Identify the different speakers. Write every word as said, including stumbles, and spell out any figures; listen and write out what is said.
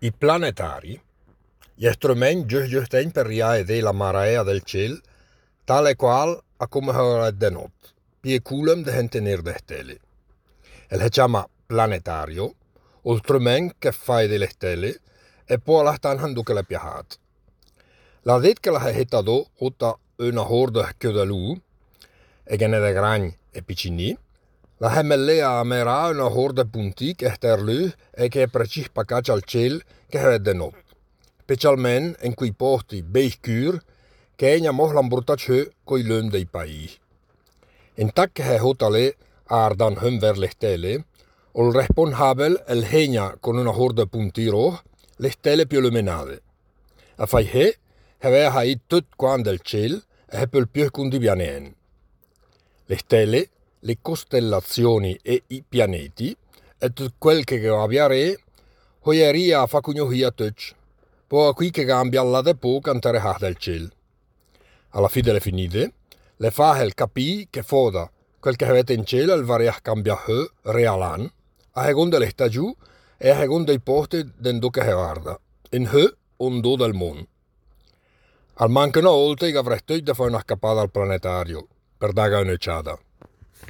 Speaker 1: I planetari, gli strumenti giusti per rivedere la marea del cielo, tale qual a come è di notte, per culem de tenere de stelle. E le chiama planetario, o strumento che fa delle stelle, e poi la stanno che le piahat. La det che la hetta do, hota una horde che da lu, e che ne de grani e piccini, la hemmellea a mera una horde punti che ster lu e che è precis pacaccia al cielo che è de notte. Specialmente in quei posti bei cur che egna mo l'ambrutaccio coi lum dei paesi. In tac che è hotale ardan hum ver le stelle, o il responsabile el hegna con una horde punti roh le stelle più luminate. A fai he, aveva hai tut quando del cielo e per più con di pianeti. Le stelle, le costellazioni e i pianeti, e tutto quel che abbia re, hoieria fa cugnohia tuc, poi qui che cambia la de po cantare del cielo. Alla fine delle finite, le fa il capì che foda quel che avete in cielo il varia cambia he realan, a seconda le stagioni e a seconda i posti dentro che guarda, in he ondo del mondo. Al manco una volta che avrei tutti da fare una scappata al planetario per dare un'occhiata.